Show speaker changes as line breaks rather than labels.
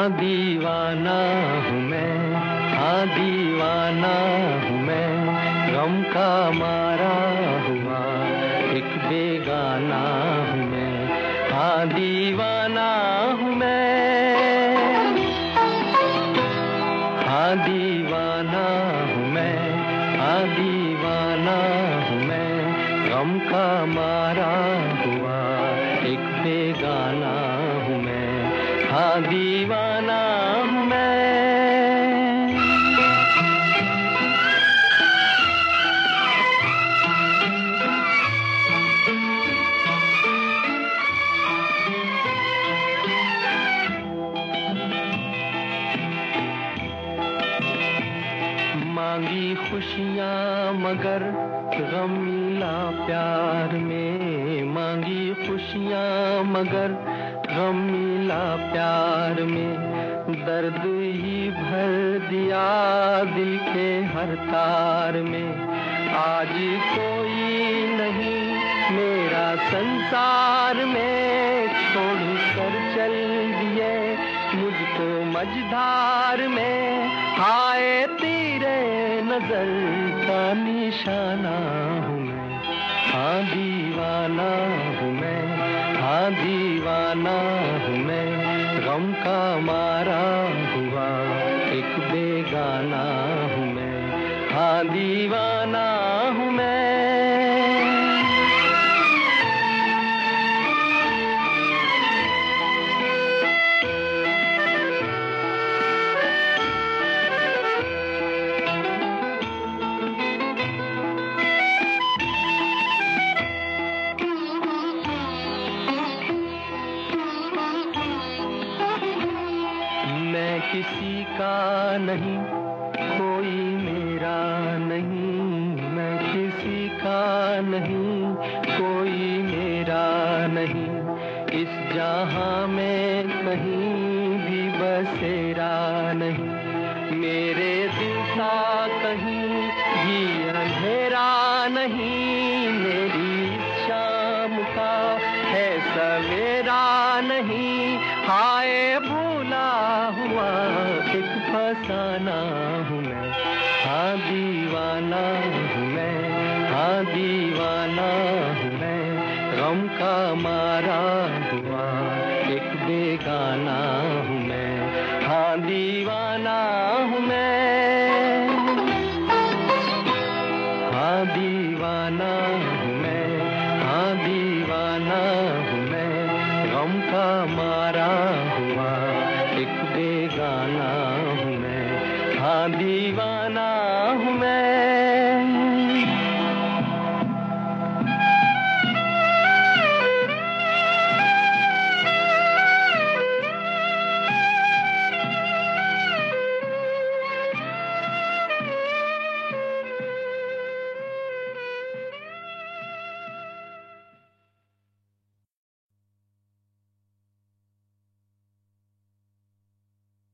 दीवाना हूँ मैं, हाँ दीवाना हूँ मैं, गम का मारा हुआ एक बेगाना हूँ मैं, हाँ दीवाना हूँ मैं, हाँ दीवाना हूँ मैं, हाँ दीवाना हूँ मैं, गम का मारा हुआ एक बेगाना हूँ मैं, हाँ दीवाना हूँ मैं। मांगी खुशियाँ मगर गम मिला प्यार में, मांगी खुशियाँ मगर गम मिला प्यार में, दर्द ही भर दिया दिल के हर तार में। आज कोई नहीं मेरा संसार में, छोड़ कर चल दिए मुझको मझधार में, हाय तेरे नजर का निशाना हूँ मैं, हाँ दीवाना हूँ मैं, हाँ दीवाना हूँ मैं, गम का मारा हुआ एक बेगाना हूँ मैं, हाँ दीवाना हूँ मैं। मैं किसी का नहीं, कोई मेरा नहीं, मैं किसी का नहीं, कोई मेरा नहीं, इस जहां में कहीं भी बसेरा नहीं, मेरे दिल का कहीं भी अंधेरा नहीं, मेरी शाम का है सवेरा नहीं, हाय भूला हुआ एक फसाना हूँ मैं, हाँ दीवाना हूँ मैं, हाँ दीवाना हूँ मैं, गम का मारा हुआ एक बेगाना हूँ मैं, हाँ दीवाना हूँ मैं।